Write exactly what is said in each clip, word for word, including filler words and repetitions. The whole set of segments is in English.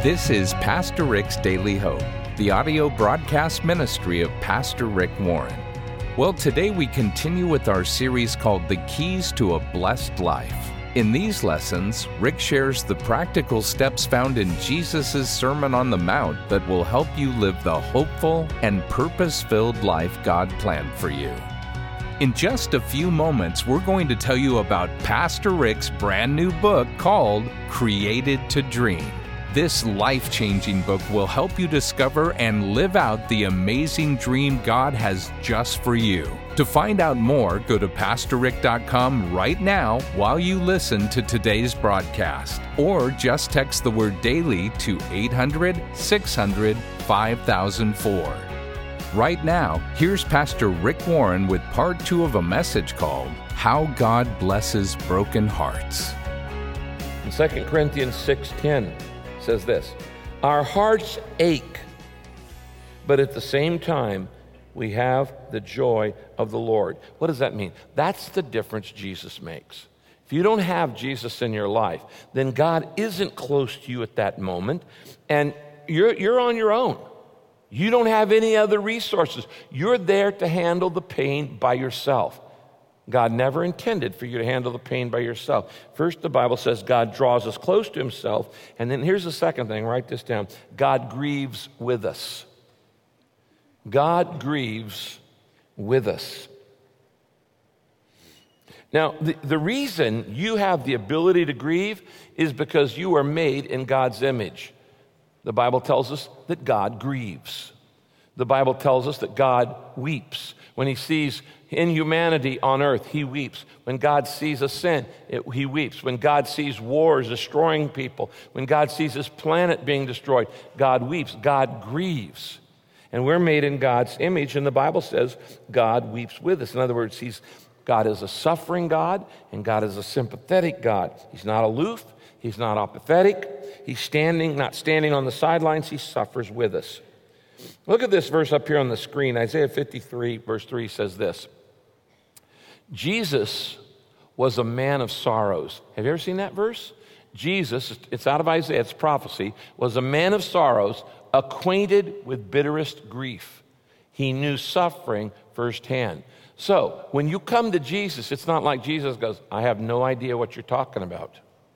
This is Pastor Rick's Daily Hope, the audio broadcast ministry of Pastor Rick Warren. Well, today we continue with our series called The Keys to a Blessed Life. In these lessons, Rick shares the practical steps found in Jesus' Sermon on the Mount that will help you live the hopeful and purpose-filled life God planned for you. In just a few moments, we're going to tell you about Pastor Rick's brand new book called Created to Dream. This life-changing book will help you discover and live out the amazing dream God has just for you. To find out more, go to pastor rick dot com right now while you listen to today's broadcast. Or just text the word DAILY to eight hundred, six hundred, five thousand four. Right now, here's Pastor Rick Warren with part two of a message called How God Blesses Broken Hearts. In Second Corinthians six ten says this, our hearts ache, but at the same time, we have the joy of the Lord. What does that mean? That's the difference Jesus makes. If you don't have Jesus in your life, then God isn't close to you at that moment, and you're, you're on your own. You don't have any other resources. You're there to handle the pain by yourself. God never intended for you to handle the pain by yourself. First, the Bible says God draws us close to himself. And then here's the second thing, write this down. God grieves with us. God grieves with us. Now, the, the reason you have the ability to grieve is because you are made in God's image. The Bible tells us that God grieves. The Bible tells us that God weeps. When he sees inhumanity on earth, he weeps. When God sees a sin, it, he weeps. When God sees wars destroying people, when God sees his planet being destroyed, God weeps. God grieves. And we're made in God's image, and the Bible says God weeps with us. In other words, he's, God is a suffering God, and God is a sympathetic God. He's not aloof. He's not apathetic. He's standing, not standing on the sidelines. He suffers with us. Look at this verse up here on the screen. Isaiah fifty-three, verse three says this. Jesus was a man of sorrows. Have you ever seen that verse? Jesus, it's out of Isaiah, it's prophecy, was a man of sorrows, acquainted with bitterest grief. He knew suffering firsthand. So, when you come to Jesus, it's not like Jesus goes, I have no idea what you're talking about.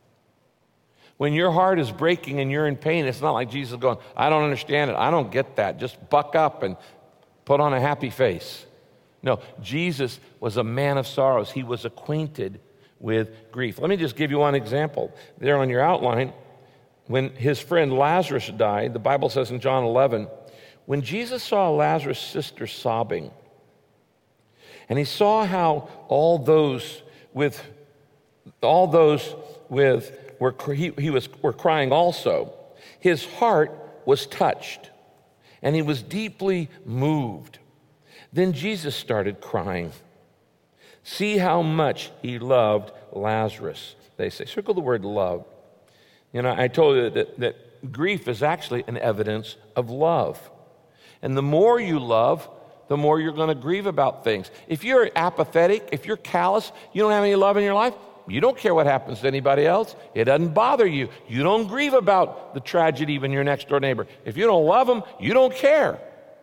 When your heart is breaking and you're in pain, it's not like Jesus going, I don't understand it. I don't get that. Just buck up and put on a happy face. No, Jesus was a man of sorrows. He was acquainted with grief. Let me just give you one example. There on your outline, when his friend Lazarus died, the Bible says in John eleven, when Jesus saw Lazarus' sister sobbing, and he saw how all those with, all those with, Were, he, he was, were crying also. His heart was touched, and he was deeply moved. Then Jesus started crying. See how much he loved Lazarus, they say. Circle the word love. You know, I told you that, that grief is actually an evidence of love. And the more you love, the more you're going to grieve about things. If you're apathetic, if you're callous, you don't have any love in your life, you don't care what happens to anybody else. It doesn't bother you. You don't grieve about the tragedy of your next door neighbor. If you don't love them, you don't care.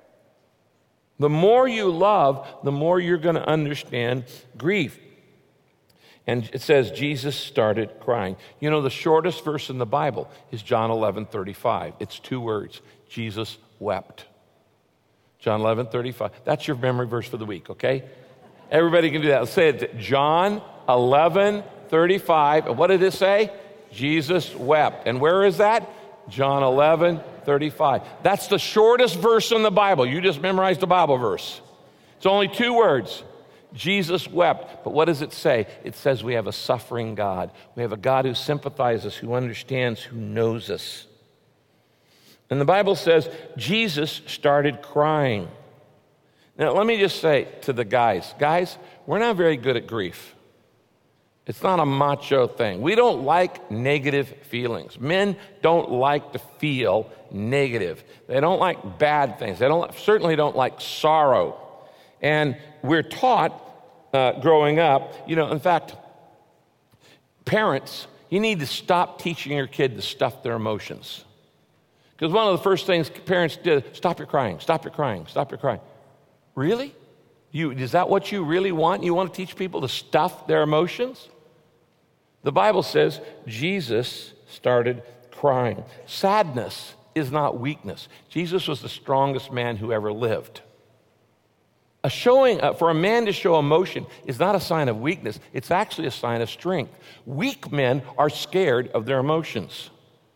The more you love, the more you're going to understand grief. And it says Jesus started crying. You know, the shortest verse in the Bible is John eleven thirty-five. It's two words. Jesus wept. John eleven thirty-five. That's your memory verse for the week, okay? Everybody can do that. Let's say it. John eleven thirty-five. And what did it say? Jesus wept. And where is that? John eleven thirty-five. That's the shortest verse in the Bible. You just memorized the Bible verse. It's only two words. Jesus wept. But what does it say? It says we have a suffering God. We have a God who sympathizes, who understands, who knows us. And the Bible says Jesus started crying. Now, let me just say to the guys, guys, we're not very good at grief. It's not a macho thing. We don't like negative feelings. Men don't like to feel negative. They don't like bad things. They don't certainly don't like sorrow. And we're taught uh, growing up, you know, in fact, parents, you need to stop teaching your kid to stuff their emotions. Because one of the first things parents did, stop your crying, stop your crying, stop your crying. Really? You, is that what you really want? You want to teach people to stuff their emotions? The Bible says Jesus started crying. Sadness is not weakness. Jesus was the strongest man who ever lived. A showing, uh, for a man to show emotion is not a sign of weakness. It's actually a sign of strength. Weak men are scared of their emotions.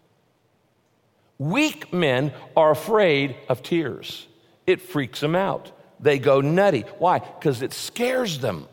Weak men are afraid of tears. It freaks them out. They go nutty. Why? Because it scares them.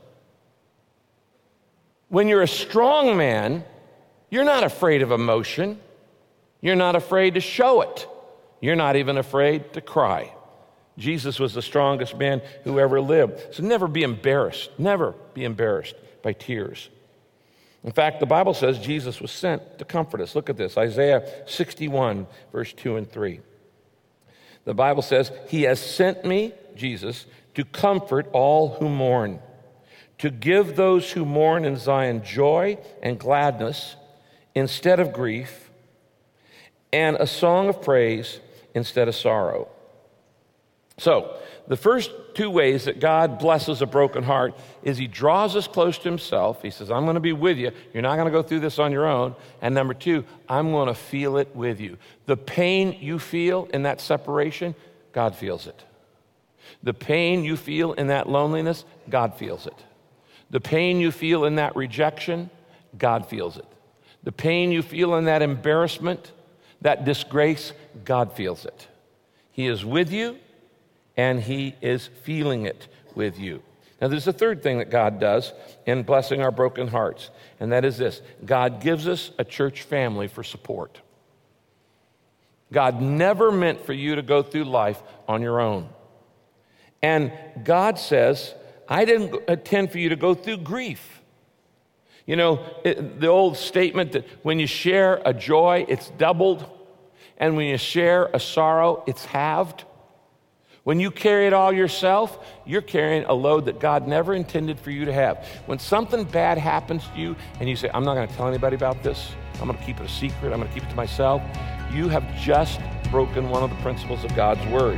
When you're a strong man, you're not afraid of emotion. You're not afraid to show it. You're not even afraid to cry. Jesus was the strongest man who ever lived. So never be embarrassed. Never be embarrassed by tears. In fact, the Bible says Jesus was sent to comfort us. Look at this, Isaiah sixty-one, verse two and three. The Bible says, He has sent me, Jesus, to comfort all who mourn, to give those who mourn in Zion joy and gladness instead of grief, and a song of praise instead of sorrow. So, the first two ways that God blesses a broken heart is He draws us close to Himself. He says, I'm going to be with you. You're not going to go through this on your own. And number two, I'm going to feel it with you. The pain you feel in that separation, God feels it. The pain you feel in that loneliness, God feels it. The pain you feel in that rejection, God feels it. The pain you feel in that embarrassment, that disgrace, God feels it. He is with you, and He is feeling it with you. Now, there's a third thing that God does in blessing our broken hearts, and that is this. God gives us a church family for support. God never meant for you to go through life on your own. And God says, I didn't intend for you to go through grief. You know, it, the old statement that when you share a joy, it's doubled, and when you share a sorrow, it's halved. When you carry it all yourself, you're carrying a load that God never intended for you to have. When something bad happens to you and you say, I'm not going to tell anybody about this, I'm going to keep it a secret, I'm going to keep it to myself, you have just broken one of the principles of God's Word.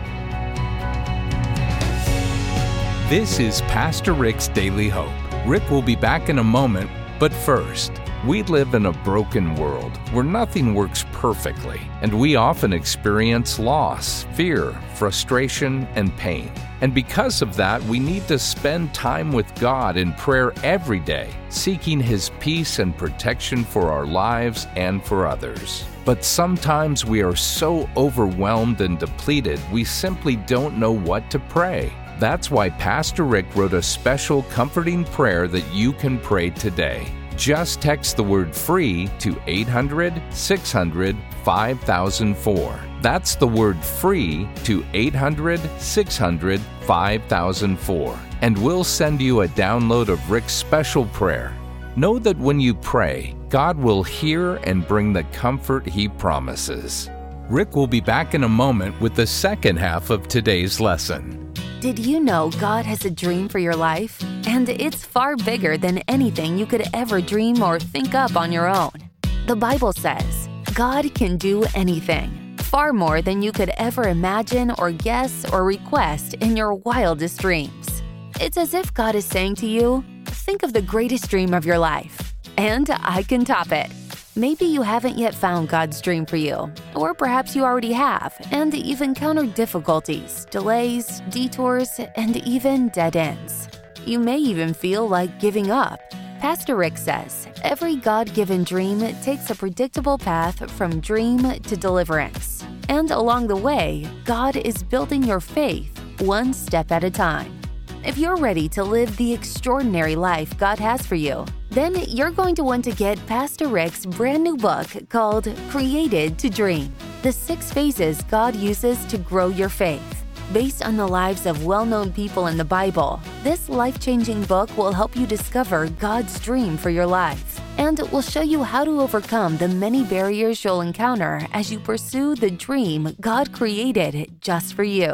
This is Pastor Rick's Daily Hope. Rick will be back in a moment, but first, we live in a broken world where nothing works perfectly, and we often experience loss, fear, frustration, and pain. And because of that, we need to spend time with God in prayer every day, seeking His peace and protection for our lives and for others. But sometimes we are so overwhelmed and depleted, we simply don't know what to pray. That's why Pastor Rick wrote a special comforting prayer that you can pray today. Just text the word FREE to eight hundred, six hundred, five thousand four. That's the word FREE to eight hundred, six hundred, five thousand four. And we'll send you a download of Rick's special prayer. Know that when you pray, God will hear and bring the comfort He promises. Rick will be back in a moment with the second half of today's lesson. Did you know God has a dream for your life? And it's far bigger than anything you could ever dream or think up on your own. The Bible says, God can do anything, far more than you could ever imagine or guess or request in your wildest dreams. It's as if God is saying to you, think of the greatest dream of your life, and I can top it. Maybe you haven't yet found God's dream for you, or perhaps you already have, and you've encountered difficulties, delays, detours, and even dead ends. You may even feel like giving up. Pastor Rick says, every God-given dream takes a predictable path from dream to deliverance. And along the way, God is building your faith one step at a time. If you're ready to live the extraordinary life God has for you, then you're going to want to get Pastor Rick's brand new book called Created to Dream, the six phases God uses to grow your faith. Based on the lives of well-known people in the Bible, this life-changing book will help you discover God's dream for your life, and will show you how to overcome the many barriers you'll encounter as you pursue the dream God created just for you.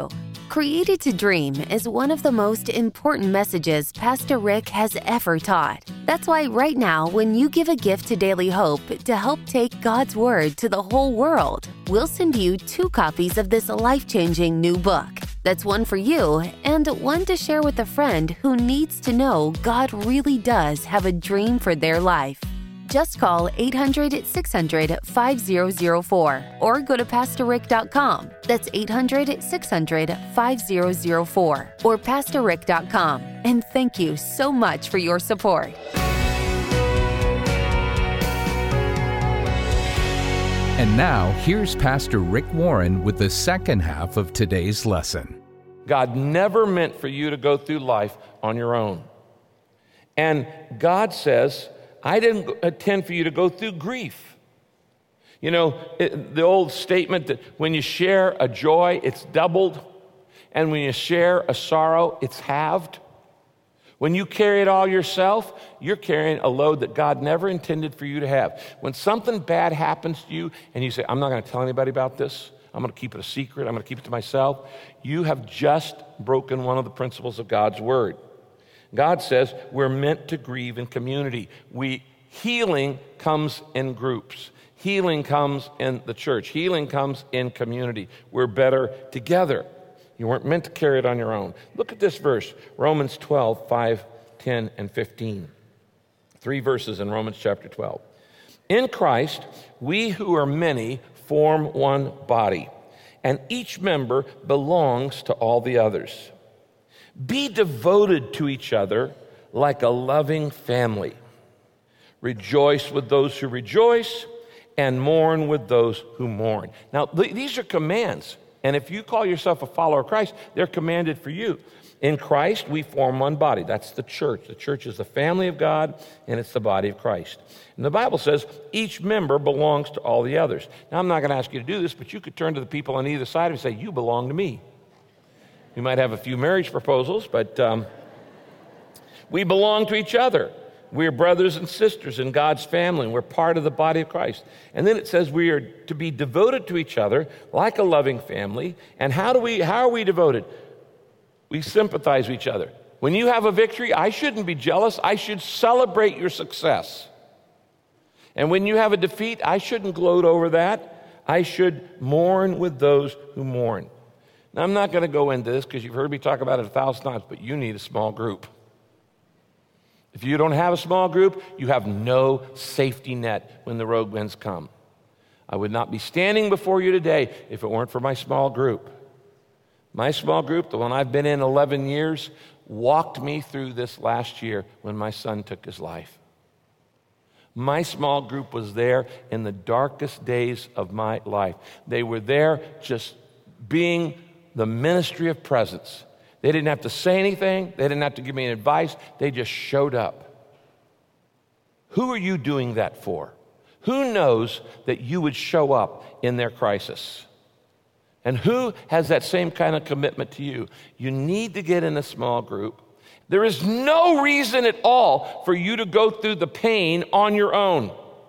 Created to Dream is one of the most important messages Pastor Rick has ever taught. That's why right now, when you give a gift to Daily Hope to help take God's Word to the whole world, we'll send you two copies of this life-changing new book. That's one for you and one to share with a friend who needs to know God really does have a dream for their life. Just call eight hundred, six hundred, five thousand four or go to pastor rick dot com. That's eight hundred, six hundred, five thousand four or pastor rick dot com. And thank you so much for your support. And now, here's Pastor Rick Warren with the second half of today's lesson. God never meant for you to go through life on your own. And God says, I didn't intend for you to go through grief. You know, it, the old statement that when you share a joy, it's doubled, and when you share a sorrow, it's halved. When you carry it all yourself, you're carrying a load that God never intended for you to have. When something bad happens to you, and you say, I'm not going to tell anybody about this, I'm going to keep it a secret, I'm going to keep it to myself, you have just broken one of the principles of God's Word. God says we're meant to grieve in community. We healing comes in groups. Healing comes in the church. Healing comes in community. We're better together. You weren't meant to carry it on your own. Look at this verse, Romans twelve, five, ten, and fifteen. Three verses in Romans chapter twelve. In Christ, we who are many form one body, and each member belongs to all the others. Be devoted to each other like a loving family. Rejoice with those who rejoice and mourn with those who mourn. Now, th- these are commands. And if you call yourself a follower of Christ, they're commanded for you. In Christ, we form one body. That's the church. The church is the family of God, and it's the body of Christ. And the Bible says each member belongs to all the others. Now, I'm not going to ask you to do this, but you could turn to the people on either side and say, you belong to me. We might have a few marriage proposals, but um, we belong to each other. We're brothers and sisters in God's family, and we're part of the body of Christ. And then it says we are to be devoted to each other like a loving family. And how do we? How are we devoted? We sympathize with each other. When you have a victory, I shouldn't be jealous. I should celebrate your success. And when you have a defeat, I shouldn't gloat over that. I should mourn with those who mourn. Now, I'm not going to go into this because you've heard me talk about it a thousand times, but you need a small group. If you don't have a small group, you have no safety net when the road winds come. I would not be standing before you today if it weren't for my small group. My small group, the one I've been in eleven years, walked me through this last year when my son took his life. My small group was there in the darkest days of my life. They were there just being the ministry of presence. They didn't have to say anything. They didn't have to give me advice. They just showed up. Who are you doing that for? Who knows that you would show up in their crisis? And who has that same kind of commitment to you? You need to get in a small group. There is no reason at all for you to go through the pain on your own.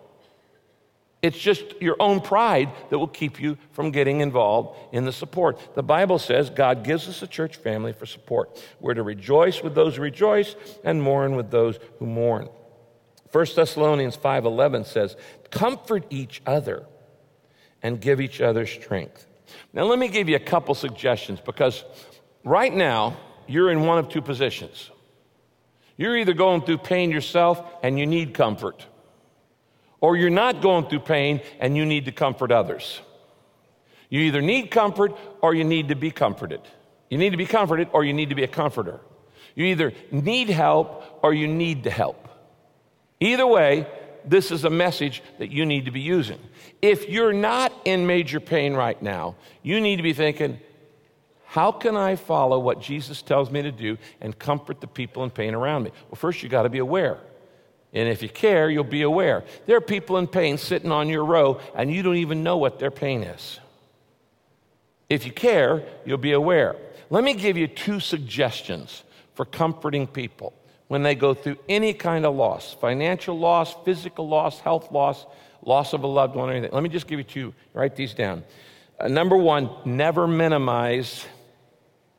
It's just your own pride that will keep you from getting involved in the support. The Bible says God gives us a church family for support. We're to rejoice with those who rejoice and mourn with those who mourn. First Thessalonians five eleven says, comfort each other and give each other strength. Now, let me give you a couple suggestions, because right now, you're in one of two positions. You're either going through pain yourself and you need comfort, or you're not going through pain and you need to comfort others. You either need comfort or you need to be comforted. You need to be comforted or you need to be a comforter. You either need help or you need to help. Either way, this is a message that you need to be using. If you're not in major pain right now, you need to be thinking, how can I follow what Jesus tells me to do and comfort the people in pain around me? Well, first you got to be aware. And if you care, you'll be aware. There are people in pain sitting on your row, and you don't even know what their pain is. If you care, you'll be aware. Let me give you two suggestions for comforting people when they go through any kind of loss, financial loss, physical loss, health loss, loss of a loved one, or anything. Let me just give you two. Write these down. Uh, number one, never minimize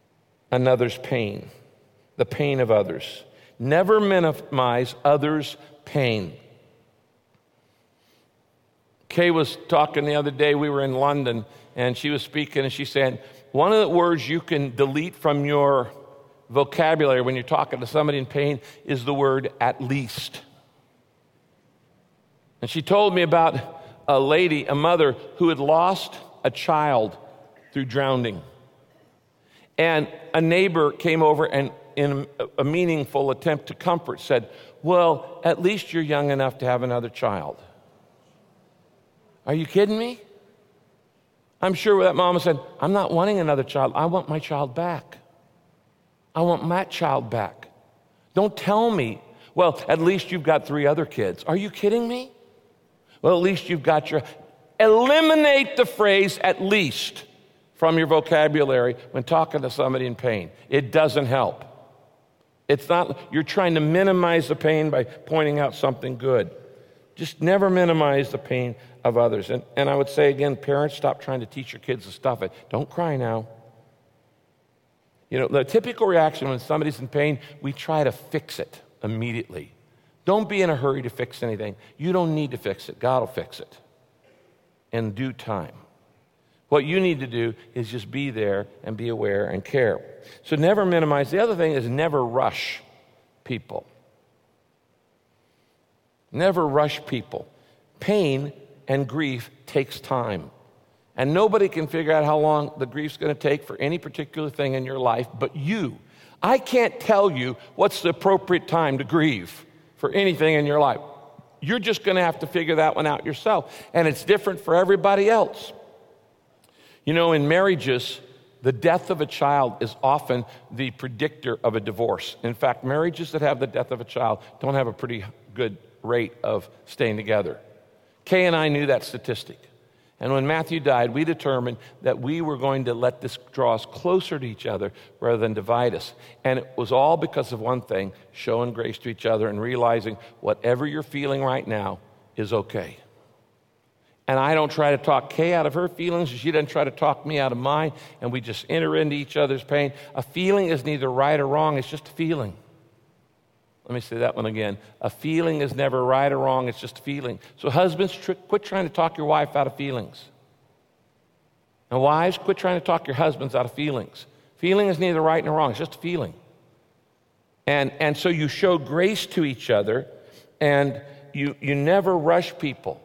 another's pain, the pain of others. Never minimize others' pain. Kay was talking the other day, we were in London, and she was speaking, and she said, one of the words you can delete from your vocabulary when you're talking to somebody in pain is the word at least. And she told me about a lady, a mother, who had lost a child through drowning. And a neighbor came over and in a meaningful attempt to comfort said, well, at least you're young enough to have another child. Are you kidding me? I'm sure that mama said, I'm not wanting another child. I want my child back. I want that child back. Don't tell me, well, at least you've got three other kids. Are you kidding me? Well, at least you've got your... Eliminate the phrase at least from your vocabulary when talking to somebody in pain. It doesn't help. It's not, you're trying to minimize the pain by pointing out something good. Just never minimize the pain of others. And, and I would say again, parents, stop trying to teach your kids to stuff it. Don't cry now. You know, the typical reaction when somebody's in pain, we try to fix it immediately. Don't be in a hurry to fix anything. You don't need to fix it. God will fix it in due time. What you need to do is just be there and be aware and care. So never minimize. The other thing is never rush people. Never rush people. Pain and grief takes time. And nobody can figure out how long the grief's going to take for any particular thing in your life but you. I can't tell you what's the appropriate time to grieve for anything in your life. You're just going to have to figure that one out yourself. And it's different for everybody else. You know, in marriages, the death of a child is often the predictor of a divorce. In fact, marriages that have the death of a child don't have a pretty good rate of staying together. Kay and I knew that statistic. And when Matthew died, we determined that we were going to let this draw us closer to each other rather than divide us. And it was all because of one thing, showing grace to each other and realizing whatever you're feeling right now is okay. And I don't try to talk Kay out of her feelings, and she doesn't try to talk me out of mine, and we just enter into each other's pain. A feeling is neither right or wrong, it's just a feeling. Let me say that one again. A feeling is never right or wrong, it's just a feeling. So husbands, tr- quit trying to talk your wife out of feelings. And wives, quit trying to talk your husbands out of feelings. Feeling is neither right nor wrong, it's just a feeling. And, and so you show grace to each other, and you, you never rush people.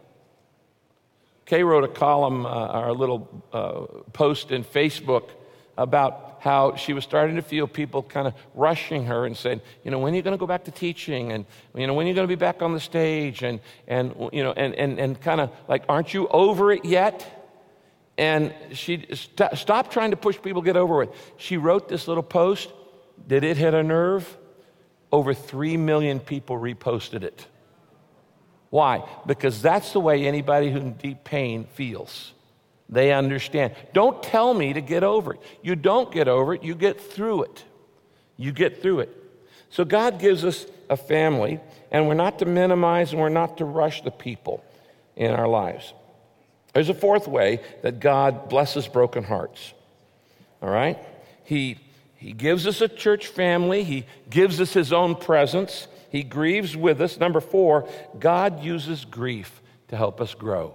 Kay wrote a column, uh, or a little uh, post in Facebook about how she was starting to feel people kind of rushing her and saying, you know, when are you going to go back to teaching? And, you know, when are you going to be back on the stage? And, and you know, and, and, and kind of like, aren't you over it yet? And she st- stopped trying to push people to get over it. She wrote this little post. Did it hit a nerve? Over three million people reposted it. Why? Because that's the way anybody who's in deep pain feels. They understand. Don't tell me to get over it. You don't get over it. You get through it. You get through it. So God gives us a family, and we're not to minimize and we're not to rush the people in our lives. There's a fourth way that God blesses broken hearts. All right? He, he gives us a church family. He gives us his own presence. He grieves with us. Number four, God uses grief to help us grow.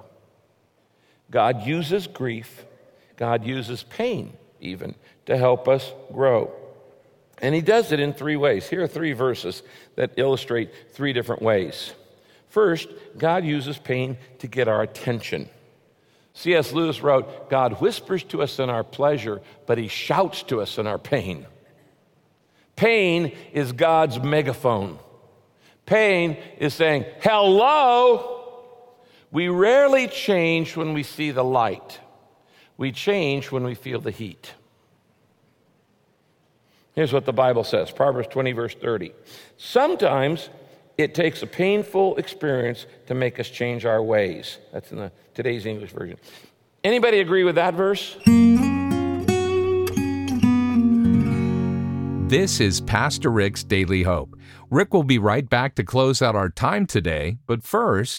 God uses grief, God uses pain even, to help us grow. And he does it in three ways. Here are three verses that illustrate three different ways. First, God uses pain to get our attention. C S Lewis wrote, God whispers to us in our pleasure, but he shouts to us in our pain. Pain is God's megaphone. Pain is saying, hello. We rarely change when we see the light. We change when we feel the heat. Here's what the Bible says, Proverbs twenty, verse thirty. Sometimes it takes a painful experience to make us change our ways. That's in the today's English version. Anybody agree with that verse? This is Pastor Rick's Daily Hope. Rick will be right back to close out our time today, but first,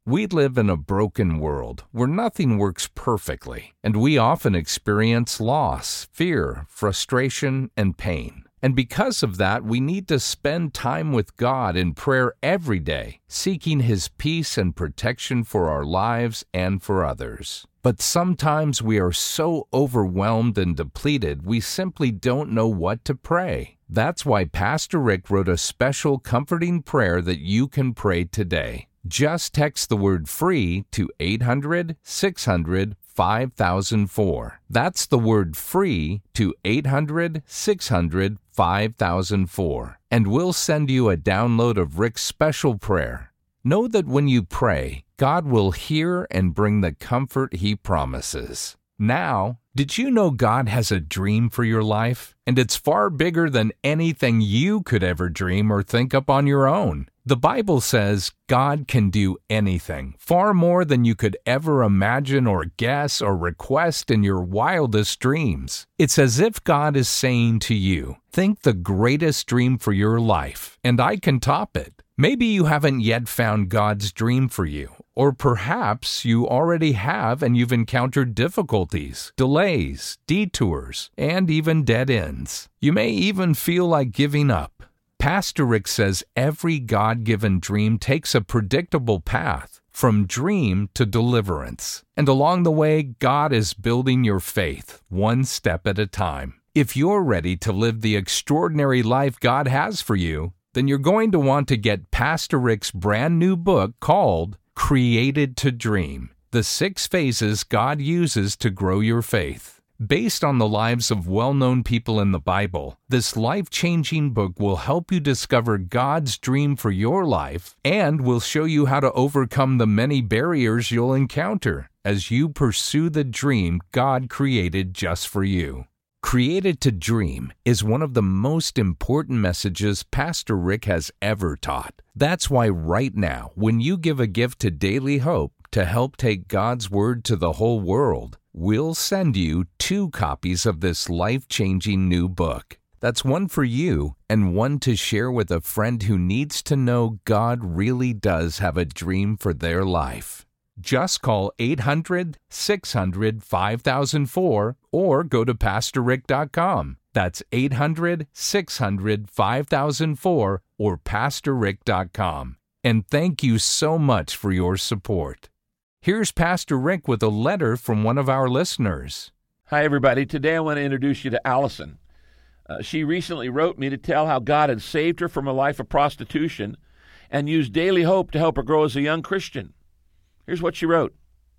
We live in a broken world where nothing works perfectly, and we often experience loss, fear, frustration, and pain. And because of that, we need to spend time with God in prayer every day, seeking His peace and protection for our lives and for others. But sometimes we are so overwhelmed and depleted, we simply don't know what to pray. That's why Pastor Rick wrote a special comforting prayer that you can pray today. Just text the word FREE to eight hundred, six hundred, five thousand four. That's the word FREE to eight hundred, six hundred, five thousand four. And we'll send you a download of Rick's special prayer. Know that when you pray, God will hear and bring the comfort He promises. Now, did you know God has a dream for your life? And it's far bigger than anything you could ever dream or think up on your own. The Bible says God can do anything, far more than you could ever imagine or guess or request in your wildest dreams. It's as if God is saying to you, think the greatest dream for your life, and I can top it. Maybe you haven't yet found God's dream for you, or perhaps you already have and you've encountered difficulties, delays, detours, and even dead ends. You may even feel like giving up. Pastor Rick says every God-given dream takes a predictable path, from dream to deliverance. And along the way, God is building your faith, one step at a time. If you're ready to live the extraordinary life God has for you, then you're going to want to get Pastor Rick's brand new book called Created to Dream, the six phases God uses to grow your faith. Based on the lives of well-known people in the Bible, this life-changing book will help you discover God's dream for your life and will show you how to overcome the many barriers you'll encounter as you pursue the dream God created just for you. Created to Dream is one of the most important messages Pastor Rick has ever taught. That's why right now, when you give a gift to Daily Hope to help take God's Word to the whole world, we'll send you two copies of this life-changing new book. That's one for you and one to share with a friend who needs to know God really does have a dream for their life. Just call eight hundred, six hundred, five thousand four or go to pastor rick dot com. That's eight hundred, six hundred, five thousand four or pastor rick dot com. And thank you so much for your support. Here's Pastor Rick with a letter from one of our listeners. Hi, everybody. Today I want to introduce you to Allison. Uh, she recently wrote me to tell how God had saved her from a life of prostitution and used Daily Hope to help her grow as a young Christian. Here's what she wrote.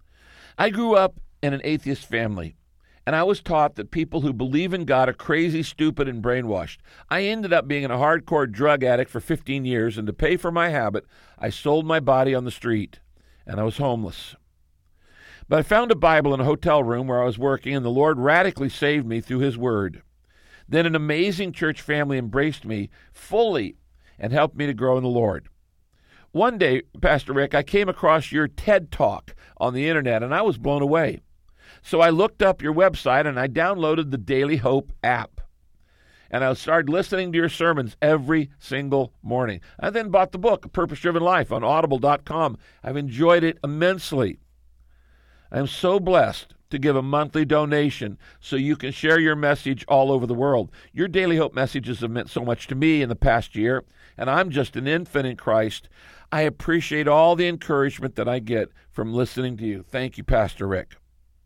I grew up in an atheist family, and I was taught that people who believe in God are crazy, stupid, and brainwashed. I ended up being a hardcore drug addict for fifteen years, and to pay for my habit, I sold my body on the street, and I was homeless. But I found a Bible in a hotel room where I was working, and the Lord radically saved me through His Word. Then an amazing church family embraced me fully and helped me to grow in the Lord. One day, Pastor Rick, I came across your TED Talk on the internet, and I was blown away. So I looked up your website, and I downloaded the Daily Hope app. And I started listening to your sermons every single morning. I then bought the book, A Purpose-Driven Life, on audible dot com. I've enjoyed it immensely. I am so blessed to give a monthly donation so you can share your message all over the world. Your Daily Hope messages have meant so much to me in the past year, and I'm just an infant in Christ. I appreciate all the encouragement that I get from listening to you. Thank you, Pastor Rick.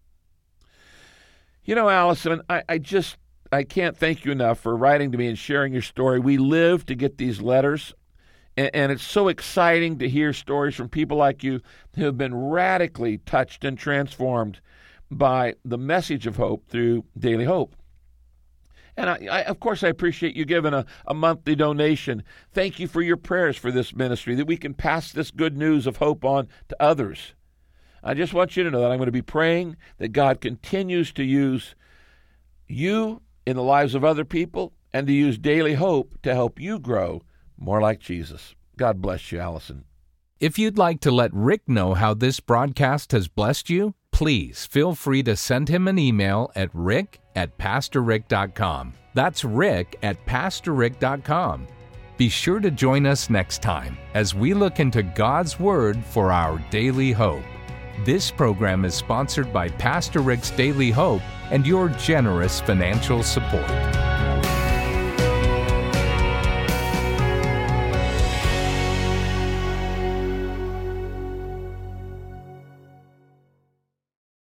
You know, Allison, I, I just, I can't thank you enough for writing to me and sharing your story. We live to get these letters, and, and it's so exciting to hear stories from people like you who have been radically touched and transformed by the message of hope through Daily Hope. And, I, I, of course, I appreciate you giving a, a monthly donation. Thank you for your prayers for this ministry, that we can pass this good news of hope on to others. I just want you to know that I'm going to be praying that God continues to use you in the lives of other people and to use Daily Hope to help you grow more like Jesus. God bless you, Allison. If you'd like to let Rick know how this broadcast has blessed you, please feel free to send him an email at rick at pastor rick dot com. That's rick at pastor rick dot com. Be sure to join us next time as we look into God's Word for our daily hope. This program is sponsored by Pastor Rick's Daily Hope and your generous financial support.